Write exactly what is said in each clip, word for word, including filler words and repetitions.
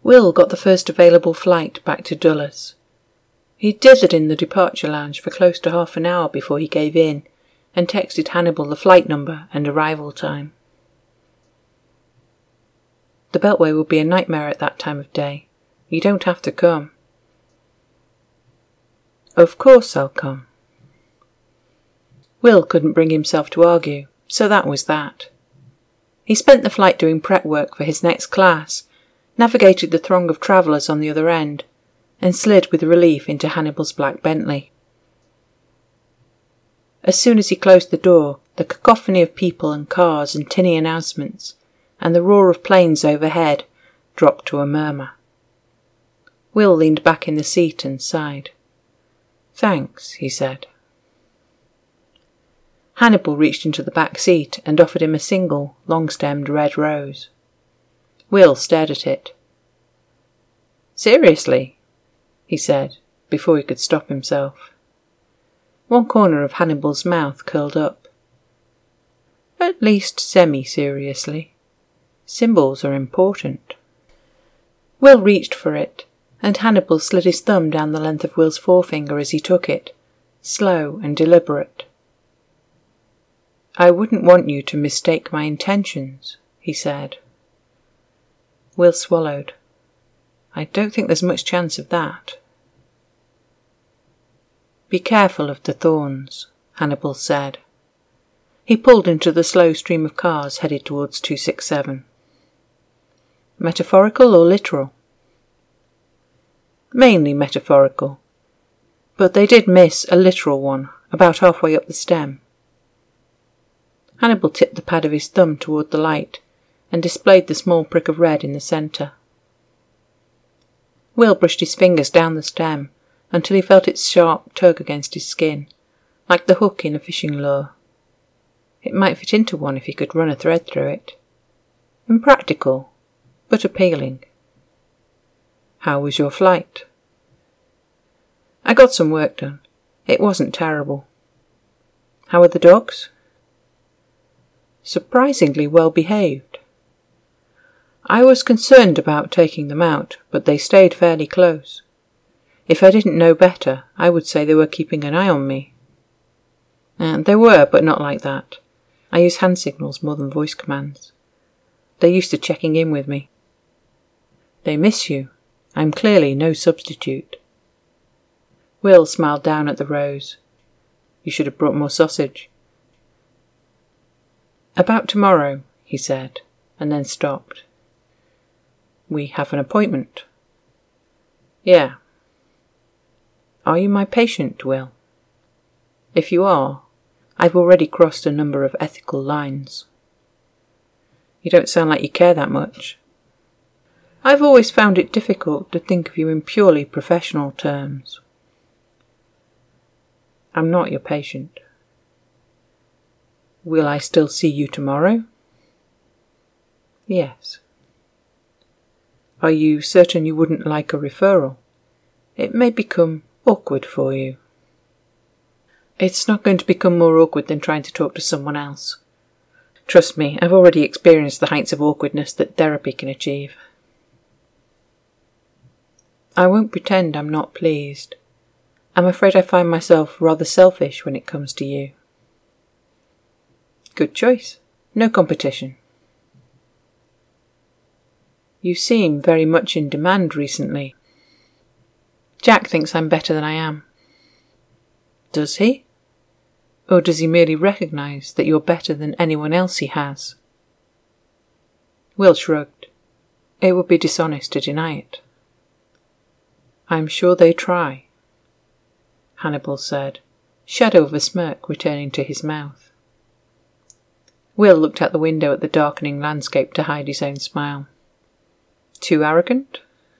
Will got the first available flight back to Dulles. He dithered in the departure lounge for close to half an hour before he gave in, and texted Hannibal the flight number and arrival time. The Beltway would be a nightmare at that time of day. You don't have to come. Of course I'll come. Will couldn't bring himself to argue, so that was that. He spent the flight doing prep work for his next class, navigated the throng of travellers on the other end, and slid with relief into Hannibal's black Bentley. As soon as he closed the door, the cacophony of people and cars and tinny announcements, and the roar of planes overhead, dropped to a murmur. Will leaned back in the seat and sighed. "Thanks," he said. Hannibal reached into the back seat and offered him a single, long-stemmed red rose. Will stared at it. "Seriously?" he said, before he could stop himself. One corner of Hannibal's mouth curled up. "At least semi-seriously. Symbols are important." Will reached for it, and Hannibal slid his thumb down the length of Will's forefinger as he took it, slow and deliberate. "I wouldn't want you to mistake my intentions," he said. Will swallowed. "I don't think there's much chance of that." "Be careful of the thorns," Hannibal said. He pulled into the slow stream of cars headed towards two six seven. "Metaphorical or literal?" "Mainly metaphorical, but they did miss a literal one about halfway up the stem." Hannibal tipped the pad of his thumb toward the light and displayed the small prick of red in the centre. Will brushed his fingers down the stem until he felt its sharp tug against his skin, like the hook in a fishing lure. It might fit into one if he could run a thread through it. Impractical, but appealing. "How was your flight?" "I got some work done. It wasn't terrible." "How are the dogs?" "Surprisingly well behaved. I was concerned about taking them out, but they stayed fairly close. If I didn't know better, I would say they were keeping an eye on me." And they were, but not like that. I use hand signals more than voice commands. They're used to checking in with me. "They miss you. I'm clearly no substitute." Will smiled down at the rose. "You should have brought more sausage." "About tomorrow," he said, and then stopped. "We have an appointment." "Yeah." "Are you my patient, Will?" "If you are, I've already crossed a number of ethical lines." "You don't sound like you care that much." "I've always found it difficult to think of you in purely professional terms." "I'm not your patient." "Will I still see you tomorrow?" "Yes." "Are you certain you wouldn't like a referral? It may become awkward for you." "It's not going to become more awkward than trying to talk to someone else. Trust me, I've already experienced the heights of awkwardness that therapy can achieve." "I won't pretend I'm not pleased. I'm afraid I find myself rather selfish when it comes to you." "Good choice. No competition." "You seem very much in demand recently." "Jack thinks I'm better than I am." "Does he? Or does he merely recognise that you're better than anyone else he has?" Will shrugged. It would be dishonest to deny it. "I'm sure they try," Hannibal said, shadow of a smirk returning to his mouth. Will looked out the window at the darkening landscape to hide his own smile. "Too arrogant?"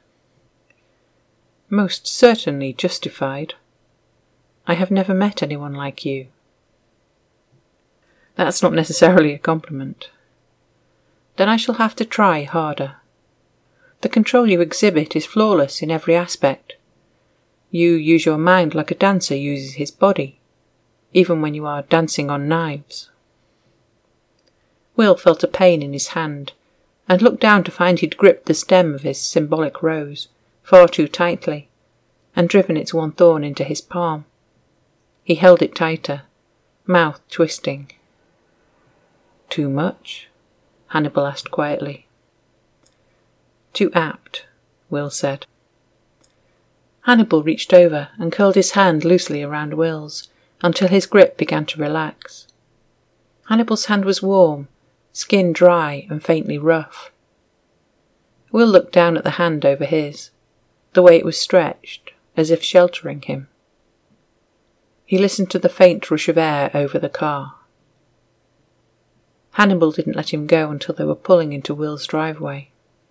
"Most certainly justified. I have never met anyone like you." "That's not necessarily a compliment." "Then I shall have to try harder. The control you exhibit is flawless in every aspect. You use your mind like a dancer uses his body, even when you are dancing on knives." Will felt a pain in his hand, and looked down to find he'd gripped the stem of his symbolic rose far too tightly and driven its one thorn into his palm. He held it tighter, mouth twisting. "Too much?" Hannibal asked quietly. "Too apt," Will said. Hannibal reached over and curled his hand loosely around Will's until his grip began to relax. Hannibal's hand was warm, skin dry and faintly rough. Will looked down at the hand over his, the way it was stretched, as if sheltering him. He listened to the faint rush of air over the car. Hannibal didn't let him go until they were pulling into Will's driveway.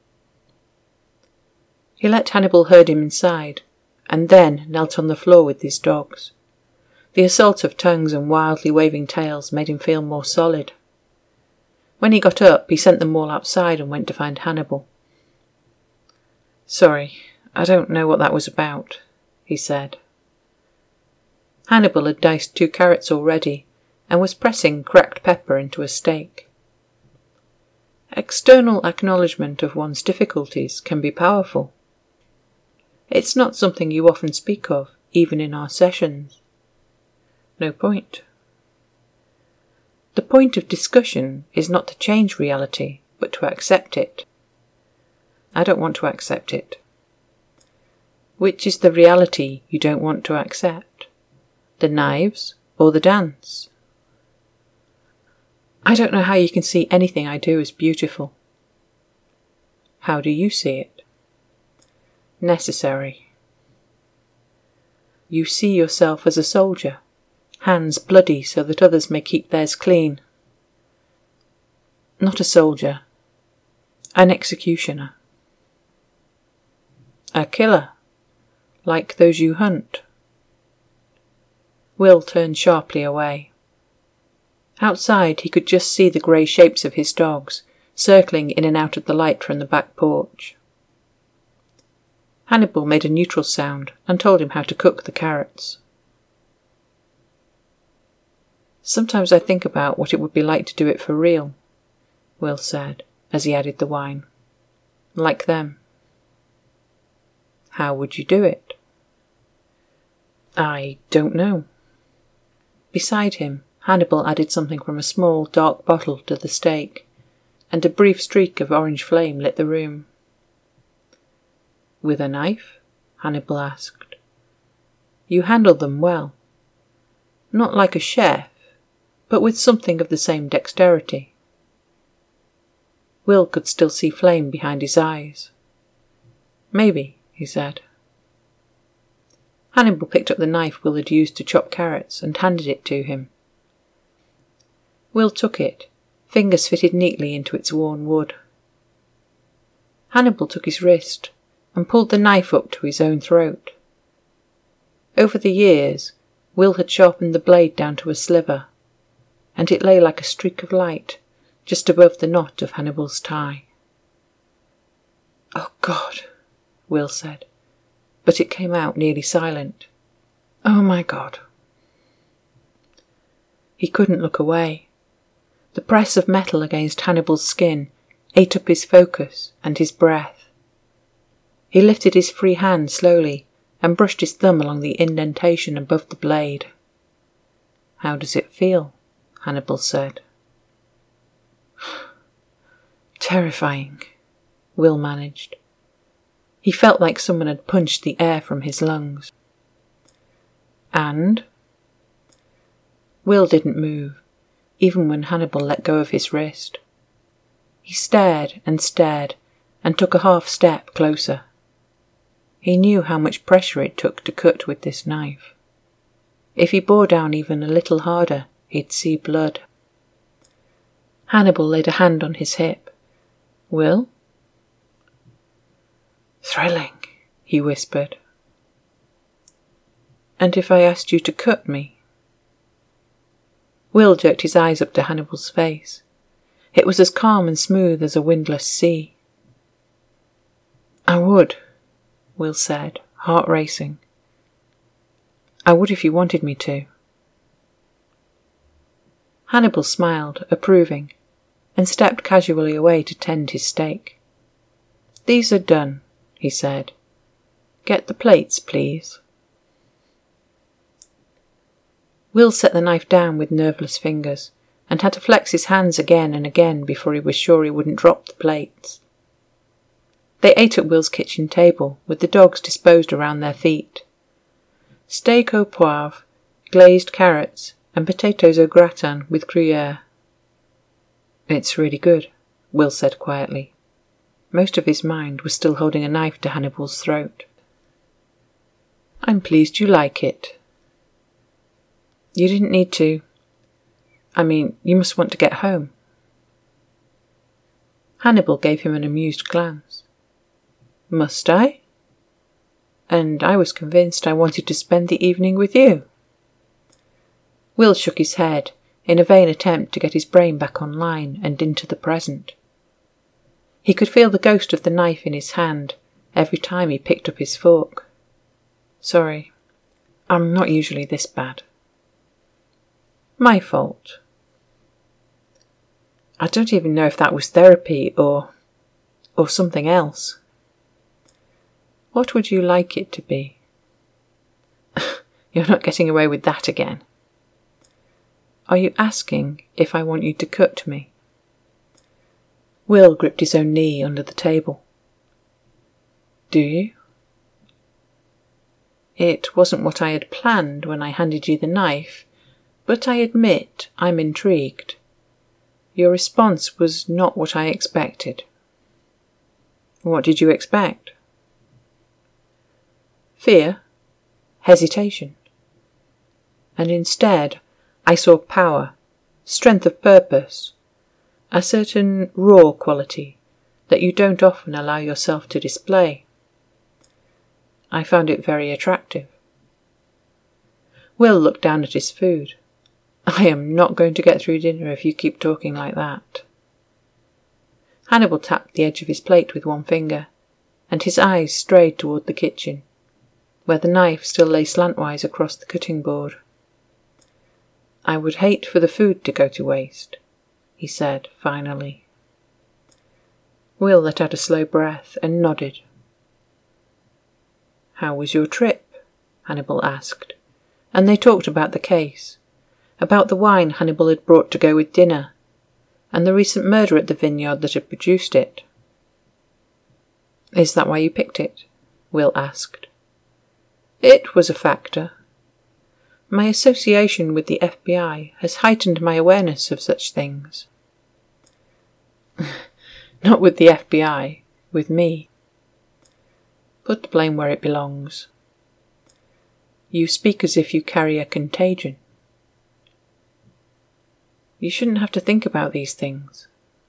He let Hannibal herd him inside, and then knelt on the floor with his dogs. The assault of tongues and wildly waving tails made him feel more solid. When he got up, he sent them all outside and went to find Hannibal. "Sorry, I don't know what that was about," he said. Hannibal had diced two carrots already and was pressing cracked pepper into a steak. External acknowledgement of one's difficulties can be powerful. It's not something you often speak of, even in our sessions. No point. The point of discussion is not to change reality, but to accept it. I don't want to accept it. Which is the reality you don't want to accept? The knives or the dance? I don't know how you can see anything I do as beautiful. How do you see it? Necessary. You see yourself as a soldier, hands bloody so that others may keep theirs clean. Not a soldier, an executioner. A killer, like those you hunt. Will turned sharply away. Outside he could just see the grey shapes of his dogs, circling in and out of the light from the back porch. Hannibal made a neutral sound and told him how to cook the carrots. "Sometimes I think about what it would be like to do it for real," Will said, as he added the wine. "Like them." "How would you do it?" "I don't know." Beside him, Hannibal added something from a small, dark bottle to the steak, and a brief streak of orange flame lit the room. "With a knife?" Hannibal asked. "You handle them well. Not like a chef, but with something of the same dexterity." Will could still see flame behind his eyes. "Maybe," he said. Hannibal picked up the knife Will had used to chop carrots and handed it to him. Will took it, fingers fitted neatly into its worn wood. Hannibal took his wrist and pulled the knife up to his own throat. Over the years, Will had sharpened the blade down to a sliver, and it lay like a streak of light just above the knot of Hannibal's tie. "Oh God," Will said, but it came out nearly silent. "Oh my God." He couldn't look away. The press of metal against Hannibal's skin ate up his focus and his breath. He lifted his free hand slowly and brushed his thumb along the indentation above the blade. "How does it feel?" Hannibal said. "Terrifying," Will managed. He felt like someone had punched the air from his lungs. "And?" Will didn't move, even when Hannibal let go of his wrist. He stared and stared and took a half step closer. He knew how much pressure it took to cut with this knife. If he bore down even a little harder, he'd see blood. Hannibal laid a hand on his hip. "Will?" "Thrilling," he whispered. "And if I asked you to cut me?" Will jerked his eyes up to Hannibal's face. It was as calm and smooth as a windless sea. "I would," Will said, heart racing. "I would if you wanted me to." Hannibal smiled, approving, and stepped casually away to tend his steak. "These are done," he said. "Get the plates, please." Will set the knife down with nerveless fingers, and had to flex his hands again and again before he was sure he wouldn't drop the plates. They ate at Will's kitchen table, with the dogs disposed around their feet. Steak au poivre, glazed carrots, and potatoes au gratin with gruyere. "It's really good," Will said quietly. Most of his mind was still holding a knife to Hannibal's throat. "I'm pleased you like it." "You didn't need to. I mean, you must want to get home." Hannibal gave him an amused glance. "Must I? And I was convinced I wanted to spend the evening with you." Will shook his head in a vain attempt to get his brain back online and into the present. He could feel the ghost of the knife in his hand every time he picked up his fork. "Sorry, I'm not usually this bad." "My fault." I don't even know if that was therapy or... or something else. "What would you like it to be?" You're not getting away with that again. "Are you asking if I want you to cut me?" Will gripped his own knee under the table. "Do you?" "It wasn't what I had planned when I handed you the knife, but I admit I'm intrigued. Your response was not what I expected." "What did you expect?" "Fear, hesitation. And instead, I saw power, strength of purpose, a certain raw quality that you don't often allow yourself to display. I found it very attractive." Will looked down at his food. "I am not going to get through dinner if you keep talking like that." Hannibal tapped the edge of his plate with one finger, and his eyes strayed toward the kitchen, where the knife still lay slantwise across the cutting board. "I would hate for the food to go to waste," he said finally. Will let out a slow breath and nodded. "How was your trip?" Hannibal asked, and they talked about the case, about the wine Hannibal had brought to go with dinner, and the recent murder at the vineyard that had produced it. "Is that why you picked it?" Will asked. "It was a factor. My association with the F B I has heightened my awareness of such things." "Not with the F B I, with me." "Put the blame where it belongs." "You speak as if you carry a contagion." "You shouldn't have to think about these things."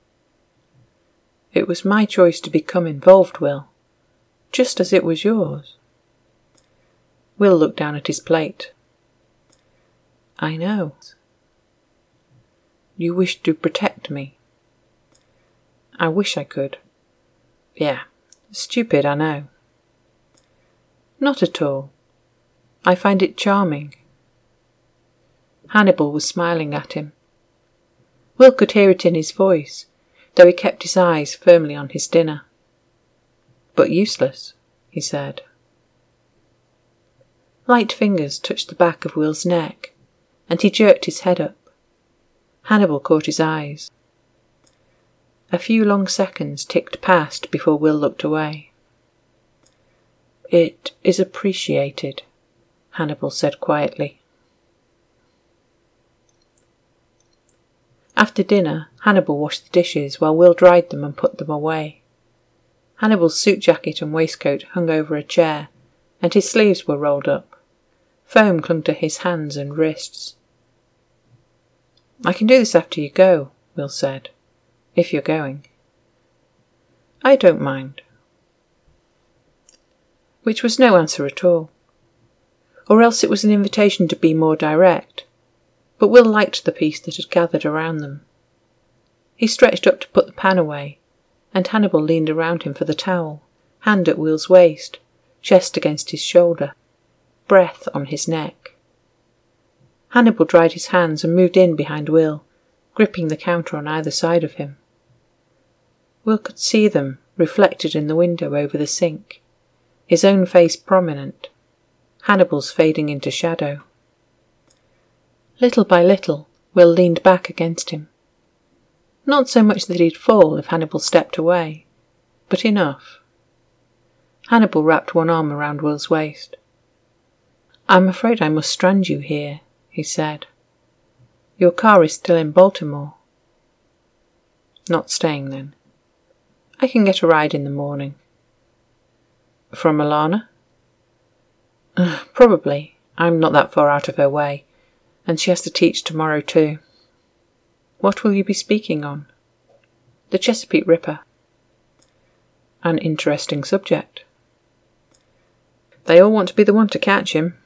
"It was my choice to become involved, Will, just as it was yours." Will looked down at his plate. "I know." "You wish to protect me." "I wish I could." "Yeah, stupid, I know." "Not at all. I find it charming." Hannibal was smiling at him. Will could hear it in his voice, though he kept his eyes firmly on his dinner. "But useless," he said. Light fingers touched the back of Will's neck, and he jerked his head up. Hannibal caught his eyes. A few long seconds ticked past before Will looked away. "It is appreciated," Hannibal said quietly. After dinner, Hannibal washed the dishes while Will dried them and put them away. Hannibal's suit jacket and waistcoat hung over a chair, and his sleeves were rolled up. Foam clung to his hands and wrists. "I can do this after you go," Will said, "if you're going." "I don't mind." Which was no answer at all. Or else it was an invitation to be more direct. But Will liked the peace that had gathered around them. He stretched up to put the pan away, and Hannibal leaned around him for the towel, hand at Will's waist, chest against his shoulder, breath on his neck. Hannibal dried his hands and moved in behind Will, gripping the counter on either side of him. Will could see them reflected in the window over the sink, his own face prominent, Hannibal's fading into shadow. Little by little, Will leaned back against him. Not so much that he'd fall if Hannibal stepped away, but enough. Hannibal wrapped one arm around Will's waist. "I'm afraid I must strand you here," he said. "Your car is still in Baltimore." "Not staying then?" "I can get a ride in the morning." "From Alana?" Uh, probably. I'm not that far out of her way, and she has to teach tomorrow too." "What will you be speaking on?" "The Chesapeake Ripper." "An interesting subject." "They all want to be the one to catch him."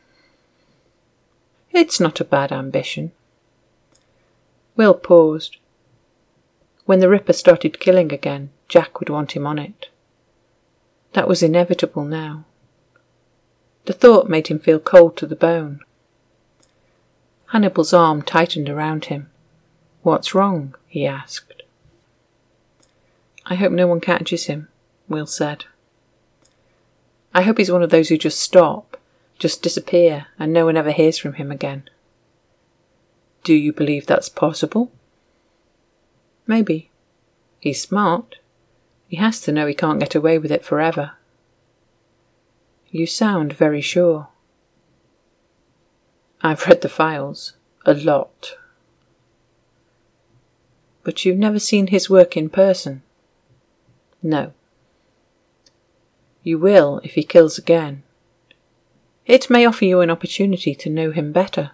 "It's not a bad ambition." Will paused. When the Ripper started killing again, Jack would want him on it. That was inevitable now. The thought made him feel cold to the bone. Hannibal's arm tightened around him. "What's wrong?" he asked. "I hope no one catches him," Will said. "I hope he's one of those who just stop, just disappear, and no one ever hears from him again." "Do you believe that's possible?" "Maybe. He's smart. He has to know he can't get away with it forever." "You sound very sure." "I've read the files. A lot." "But you've never seen his work in person?" "No." "You will if he kills again. It may offer you an opportunity to know him better."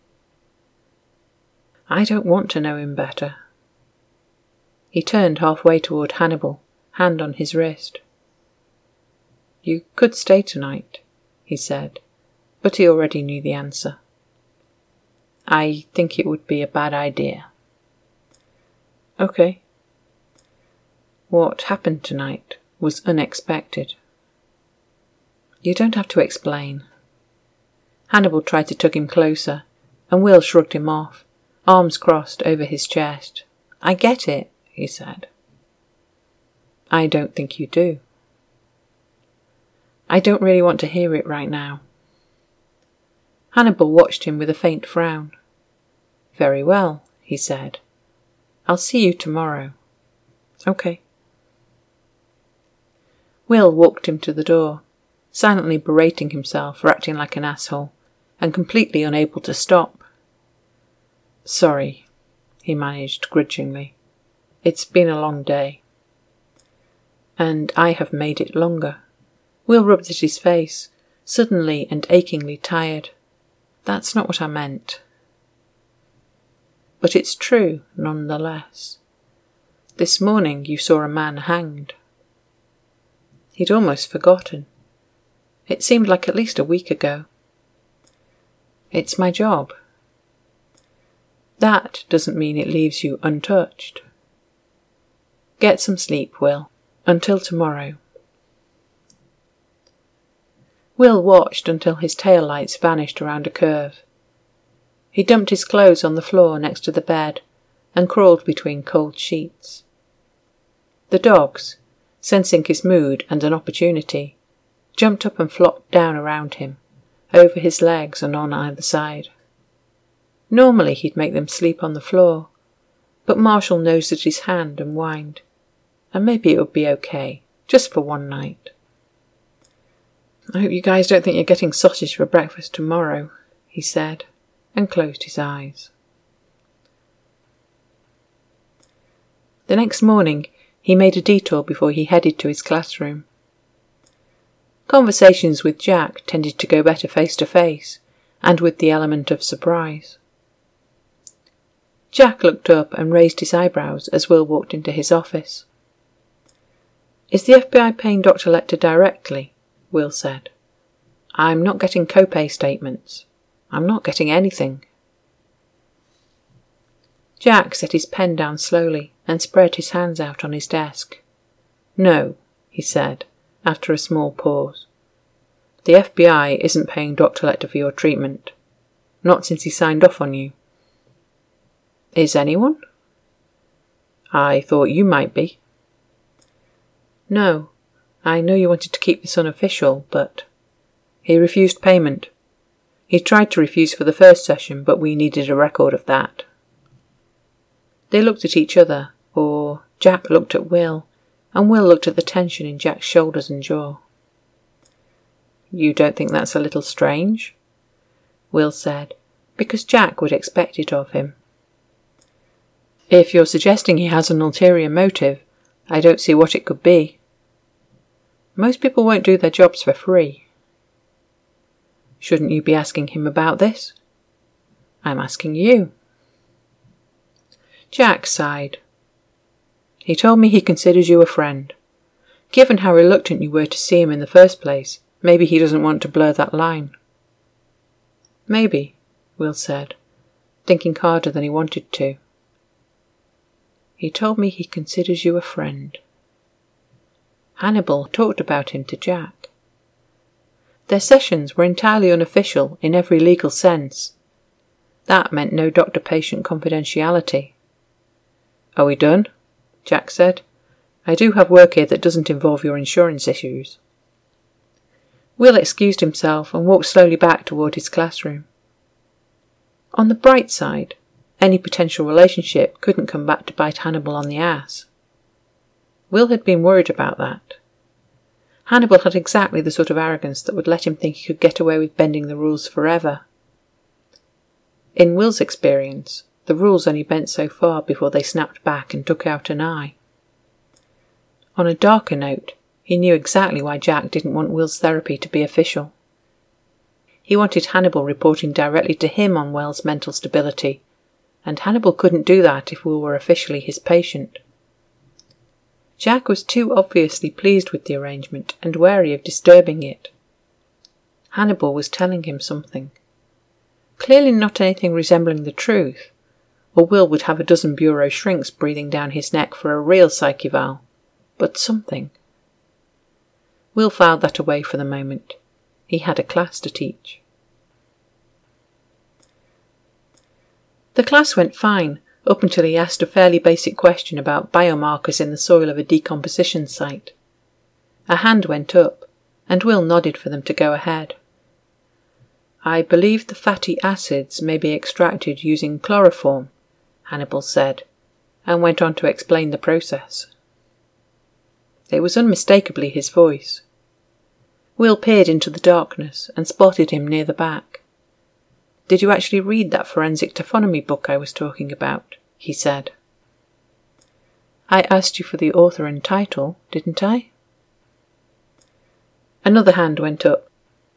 "I don't want to know him better." He turned halfway toward Hannibal, hand on his wrist. "You could stay tonight," he said, but he already knew the answer. "I think it would be a bad idea." "Okay." "What happened tonight was unexpected." "You don't have to explain." Hannibal tried to tug him closer, and Will shrugged him off, arms crossed over his chest. "I get it," he said. "I don't think you do." "I don't really want to hear it right now." Hannibal watched him with a faint frown. "Very well," he said. "I'll see you tomorrow." "Okay." Will walked him to the door, silently berating himself for acting like an asshole, and completely unable to stop. "Sorry," he managed grudgingly. "It's been a long day." "And I have made it longer." Will rubbed at his face, suddenly and achingly tired. "That's not what I meant." "But it's true, nonetheless. This morning you saw a man hanged." He'd almost forgotten. It seemed like at least a week ago. "It's my job." "That doesn't mean it leaves you untouched." "Get some sleep, Will. Until tomorrow." Will watched until his tail lights vanished around a curve. He dumped his clothes on the floor next to the bed and crawled between cold sheets. The dogs, sensing his mood and an opportunity, jumped up and flopped down around him, over his legs and on either side. Normally he'd make them sleep on the floor, but Marshall nosed at his hand and whined, and maybe it would be okay, just for one night. "I hope you guys don't think you're getting sausage for breakfast tomorrow," he said, and closed his eyes. The next morning, he made a detour before he headed to his classroom. Conversations with Jack tended to go better face to face, and with the element of surprise. Jack looked up and raised his eyebrows as Will walked into his office. "Is the F B I paying Doctor Lecter directly?" Will said. "I'm not getting copay statements. I'm not getting anything." Jack set his pen down slowly and spread his hands out on his desk. "No," he said, after a small pause. "The F B I isn't paying Doctor Lecter for your treatment. Not since he signed off on you." "Is anyone?" I thought you might be. No, I know you wanted to keep this unofficial, but... He refused payment. He tried to refuse for the first session, but we needed a record of that. They looked at each other, or Jack looked at Will, and Will looked at the tension in Jack's shoulders and jaw. You don't think that's a little strange? Will said, because Jack would expect it of him. If you're suggesting he has an ulterior motive, I don't see what it could be. Most people won't do their jobs for free. Shouldn't you be asking him about this? I'm asking you. Jack sighed. He told me he considers you a friend. Given how reluctant you were to see him in the first place, maybe he doesn't want to blur that line. Maybe, Will said, thinking harder than he wanted to. He told me he considers you a friend. Hannibal talked about him to Jack. Their sessions were entirely unofficial in every legal sense. That meant no doctor-patient confidentiality. Are we done? Jack said. I do have work here that doesn't involve your insurance issues. Will excused himself and walked slowly back toward his classroom. On the bright side, any potential relationship couldn't come back to bite Hannibal on the ass. Will had been worried about that. Hannibal had exactly the sort of arrogance that would let him think he could get away with bending the rules forever. In Will's experience, the rules only bent so far before they snapped back and took out an eye. On a darker note, he knew exactly why Jack didn't want Will's therapy to be official. He wanted Hannibal reporting directly to him on Will's mental stability, and Hannibal couldn't do that if Will were officially his patient. Jack was too obviously pleased with the arrangement and wary of disturbing it. Hannibal was telling him something. Clearly not anything resembling the truth, or Will would have a dozen bureau shrinks breathing down his neck for a real psych eval, but something. Will filed that away for the moment. He had a class to teach. The class went fine, up until he asked a fairly basic question about biomarkers in the soil of a decomposition site. A hand went up, and Will nodded for them to go ahead. I believe the fatty acids may be extracted using chloroform, Hannibal said, and went on to explain the process. It was unmistakably his voice. Will peered into the darkness and spotted him near the back. Did you actually read that forensic taphonomy book I was talking about? He said. I asked you for the author and title, didn't I? Another hand went up.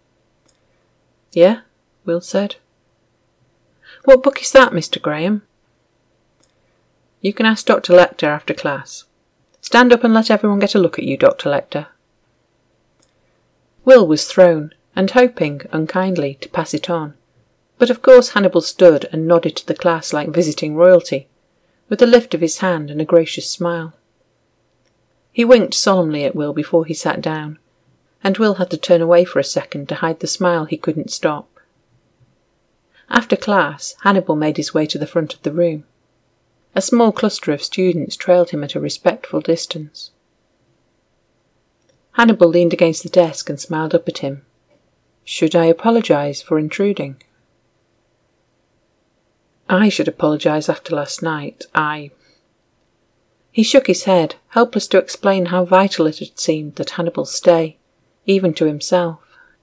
Yeah, Will said. What book is that, Mister Graham? You can ask Doctor Lecter after class. Stand up and let everyone get a look at you, Doctor Lecter. Will was thrown, and hoping, unkindly, to pass it on, but of course Hannibal stood and nodded to the class like visiting royalty, with a lift of his hand and a gracious smile. He winked solemnly at Will before he sat down, and Will had to turn away for a second to hide the smile he couldn't stop. After class, Hannibal made his way to the front of the room. A small cluster of students trailed him at a respectful distance. Hannibal leaned against the desk and smiled up at him. Should I apologise for intruding? I should apologise after last night. I... He shook his head, helpless to explain how vital it had seemed that Hannibal stay, even to himself.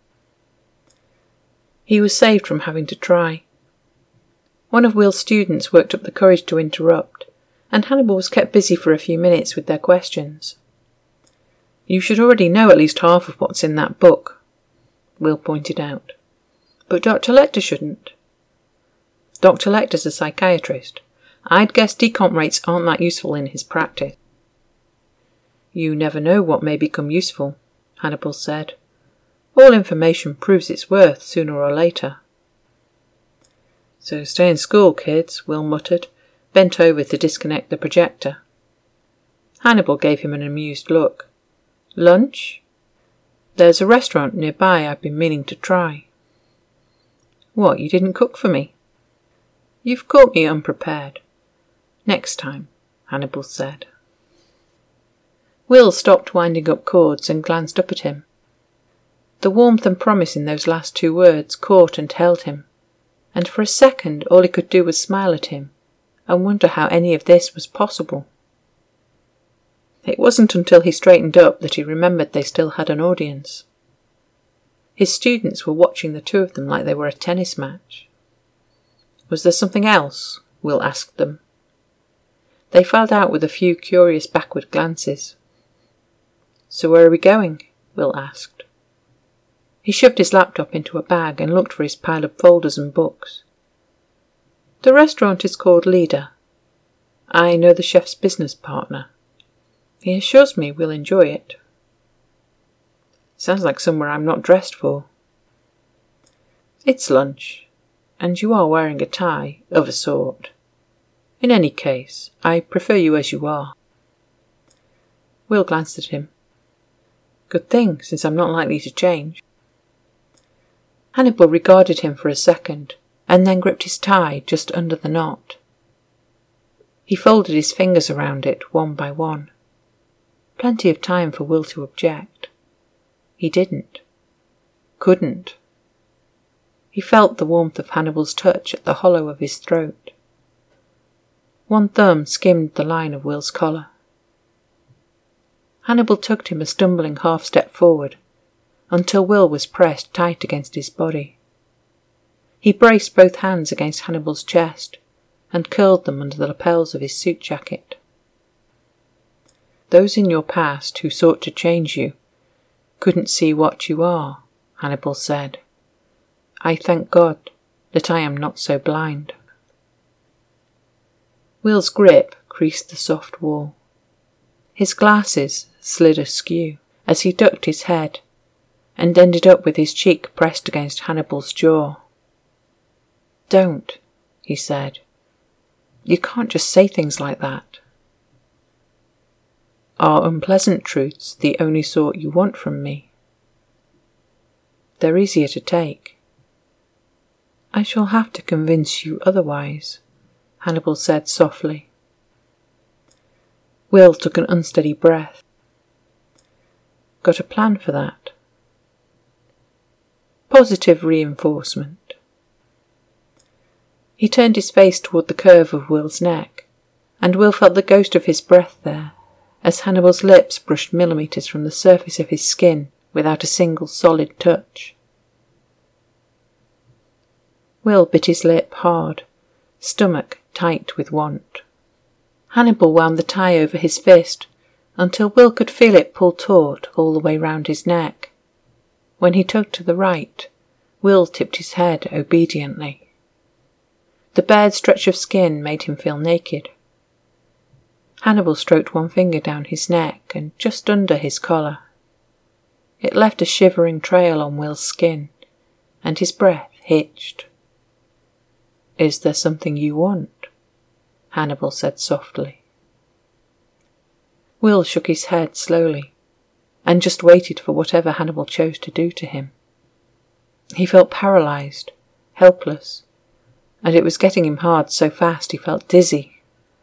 He was saved from having to try. One of Will's students worked up the courage to interrupt, and Hannibal was kept busy for a few minutes with their questions. You should already know at least half of what's in that book, Will pointed out. But Doctor Lecter shouldn't. Doctor Lecter's a psychiatrist. I'd guess decomp rates aren't that useful in his practice. You never know what may become useful, Hannibal said. All information proves its worth sooner or later. So stay in school, kids, Will muttered, bent over to disconnect the projector. Hannibal gave him an amused look. Lunch? There's a restaurant nearby I've been meaning to try. What, you didn't cook for me? You've caught me unprepared. Next time, Hannibal said. Will stopped winding up cords and glanced up at him. The warmth and promise in those last two words caught and held him, and for a second all he could do was smile at him and wonder how any of this was possible. It wasn't until he straightened up that he remembered they still had an audience. His students were watching the two of them like they were a tennis match. Was there something else? Will asked them. They filed out with a few curious backward glances. So where are we going? Will asked. He shoved his laptop into a bag and looked for his pile of folders and books. The restaurant is called Leader. I know the chef's business partner. He assures me we'll enjoy it. Sounds like somewhere I'm not dressed for. It's lunch, and you are wearing a tie, of a sort. In any case, I prefer you as you are. Will glanced at him. Good thing, since I'm not likely to change. Hannibal regarded him for a second, and then gripped his tie just under the knot. He folded his fingers around it, one by one. Plenty of time for Will to object. He didn't. Couldn't. He felt the warmth of Hannibal's touch at the hollow of his throat. One thumb skimmed the line of Will's collar. Hannibal tugged him a stumbling half-step forward, until Will was pressed tight against his body. He braced both hands against Hannibal's chest and curled them under the lapels of his suit jacket. Those in your past who sought to change you couldn't see what you are, Hannibal said. I thank God that I am not so blind. Will's grip creased the soft wall. His glasses slid askew as he ducked his head and ended up with his cheek pressed against Hannibal's jaw. Don't, he said. You can't just say things like that. Are unpleasant truths the only sort you want from me? They're easier to take. I shall have to convince you otherwise, Hannibal said softly. Will took an unsteady breath. Got a plan for that? Positive reinforcement. He turned his face toward the curve of Will's neck, and Will felt the ghost of his breath there, as Hannibal's lips brushed millimetres from the surface of his skin without a single solid touch. Will bit his lip hard, stomach tight with want. Hannibal wound the tie over his fist until Will could feel it pull taut all the way round his neck. When he tugged to the right, Will tipped his head obediently. The bared stretch of skin made him feel naked. Hannibal stroked one finger down his neck and just under his collar. It left a shivering trail on Will's skin, and his breath hitched. Is there something you want? Hannibal said softly. Will shook his head slowly, and just waited for whatever Hannibal chose to do to him. He felt paralysed, helpless, and it was getting him hard so fast he felt dizzy.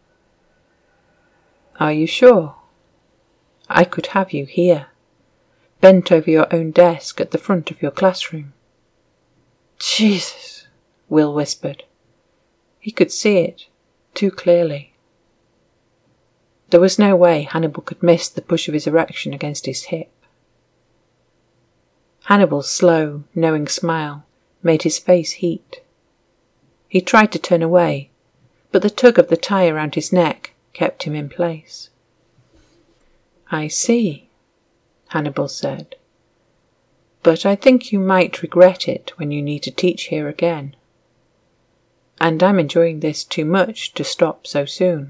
Are you sure? I could have you here, bent over your own desk at the front of your classroom. Jesus, Will whispered. He could see it, too clearly. There was no way Hannibal could miss the push of his erection against his hip. Hannibal's slow, knowing smile made his face heat. He tried to turn away, but the tug of the tie around his neck kept him in place. I see, Hannibal said, but I think you might regret it when you need to teach here again. And I'm enjoying this too much to stop so soon.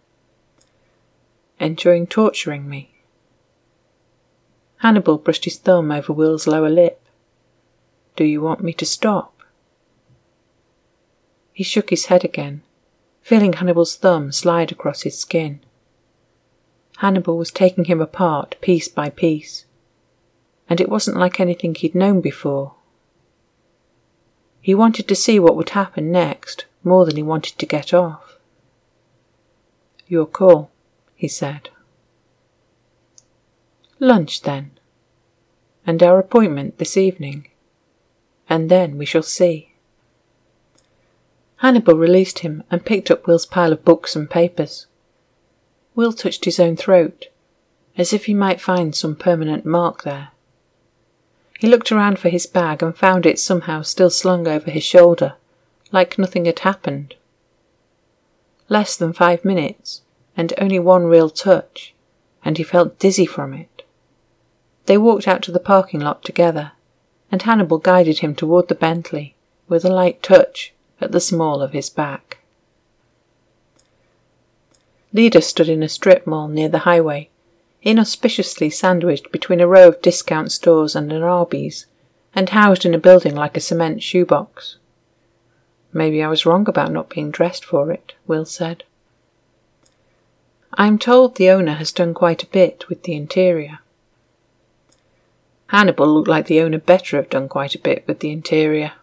Enjoying torturing me? Hannibal brushed his thumb over Will's lower lip. Do you want me to stop? He shook his head again, feeling Hannibal's thumb slide across his skin. Hannibal was taking him apart piece by piece, and it wasn't like anything he'd known before. He wanted to see what would happen next more than he wanted to get off. Your call, he said. Lunch, then, and our appointment this evening, and then we shall see. Hannibal released him and picked up Will's pile of books and papers. Will touched his own throat, as if he might find some permanent mark there. He looked around for his bag and found it somehow still slung over his shoulder, like nothing had happened. Less than five minutes, and only one real touch, and he felt dizzy from it. They walked out to the parking lot together, and Hannibal guided him toward the Bentley, with a light touch at the small of his back. Leda stood in a strip mall near the highway, inauspiciously sandwiched between a row of discount stores and an Arby's, and housed in a building like a cement shoebox. Maybe I was wrong about not being dressed for it, Will said. I'm told the owner has done quite a bit with the interior. Hannibal looked like the owner better have done quite a bit with the interior.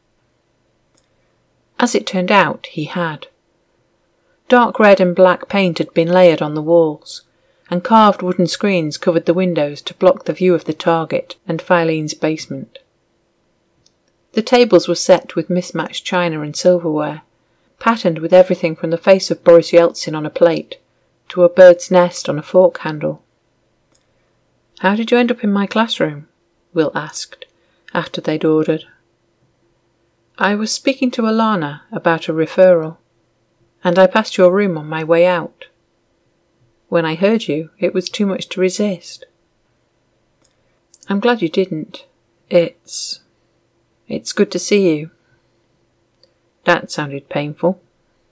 As it turned out, he had. Dark red and black paint had been layered on the walls, and carved wooden screens covered the windows to block the view of the Target and Filene's basement. The tables were set with mismatched china and silverware, patterned with everything from the face of Boris Yeltsin on a plate to a bird's nest on a fork handle. How did you end up in my classroom? Will asked, after they'd ordered. I was speaking to Alana about a referral, and I passed your room on my way out. When I heard you, it was too much to resist. I'm glad you didn't. It's... It's good to see you. That sounded painful.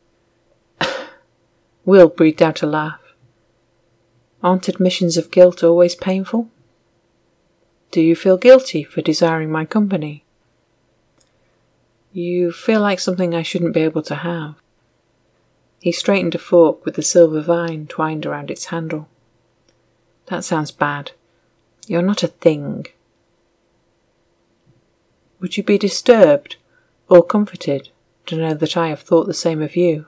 Will breathed out a laugh. Aren't admissions of guilt always painful? Do you feel guilty for desiring my company? You feel like something I shouldn't be able to have. He straightened a fork with the silver vine twined around its handle. That sounds bad. You're not a thing. Would you be disturbed or comforted to know that I have thought the same of you?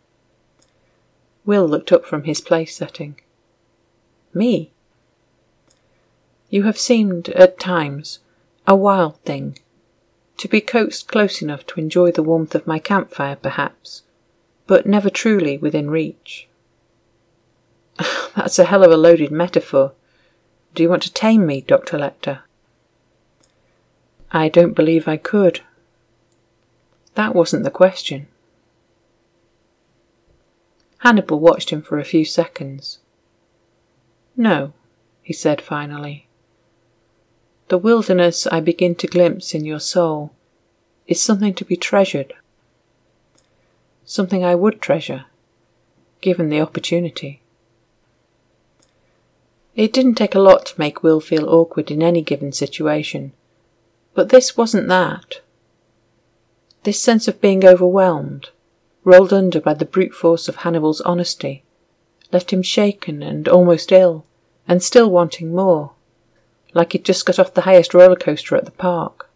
Will looked up from his place-setting. Me? You have seemed, at times, a wild thing, to be coaxed close enough to enjoy the warmth of my campfire, perhaps, but never truly within reach. That's a hell of a loaded metaphor. Do you want to tame me, Doctor Lecter? I don't believe I could. That wasn't the question. Hannibal watched him for a few seconds. No, he said finally. The wilderness I begin to glimpse in your soul is something to be treasured. Something I would treasure, given the opportunity. It didn't take a lot to make Will feel awkward in any given situation, but this wasn't that. This sense of being overwhelmed, rolled under by the brute force of Hannibal's honesty, left him shaken and almost ill, and still wanting more, like he'd just got off the highest roller coaster at the park.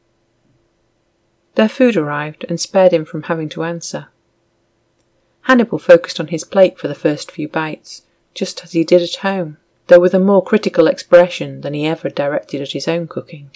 Their food arrived and spared him from having to answer. Hannibal focused on his plate for the first few bites, just as he did at home, though with a more critical expression than he ever directed at his own cooking.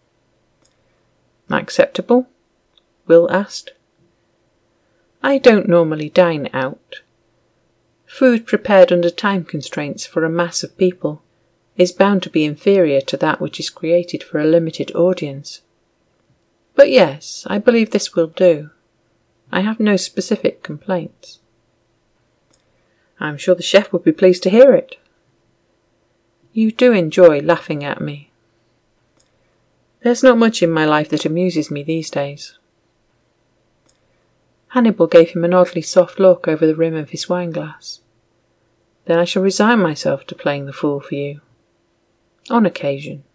Acceptable? Will asked. I don't normally dine out. Food prepared under time constraints for a mass of people is bound to be inferior to that which is created for a limited audience. But yes, I believe this will do. I have no specific complaints. I'm sure the chef would be pleased to hear it. You do enjoy laughing at me. There's not much in my life that amuses me these days. Hannibal gave him an oddly soft look over the rim of his wineglass. Then I shall resign myself to playing the fool for you. On occasion.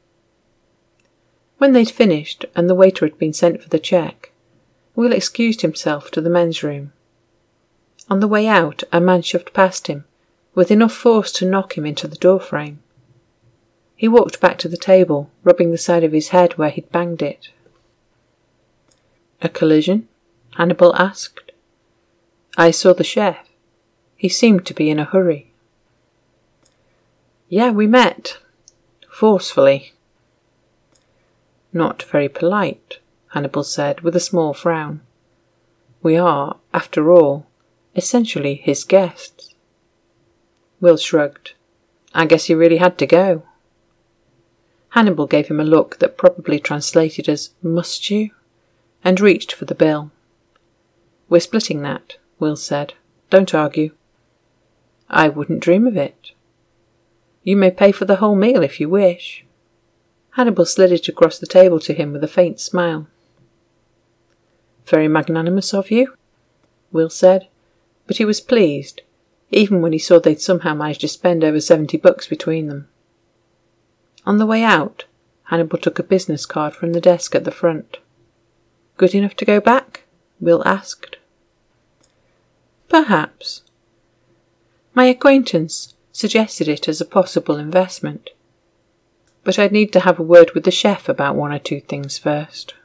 When they'd finished, and the waiter had been sent for the check, Will excused himself to the men's room. On the way out, a man shoved past him, with enough force to knock him into the doorframe. He walked back to the table, rubbing the side of his head where he'd banged it. A collision? Hannibal asked. I saw the chef. He seemed to be in a hurry. Yeah, we met. Forcefully. Not very polite, Hannibal said with a small frown. We are, after all, essentially his guests. Will shrugged. I guess you really had to go. Hannibal gave him a look that probably translated as, must you? And reached for the bill. We're splitting that, Will said. Don't argue. I wouldn't dream of it. You may pay for the whole meal if you wish. Hannibal slid it across the table to him with a faint smile. Very magnanimous of you, Will said, but he was pleased, even when he saw they'd somehow managed to spend over seventy bucks between them. On the way out, Hannibal took a business card from the desk at the front. Good enough to go back? Will asked. Perhaps. My acquaintance suggested it as a possible investment, but I'd need to have a word with the chef about one or two things first.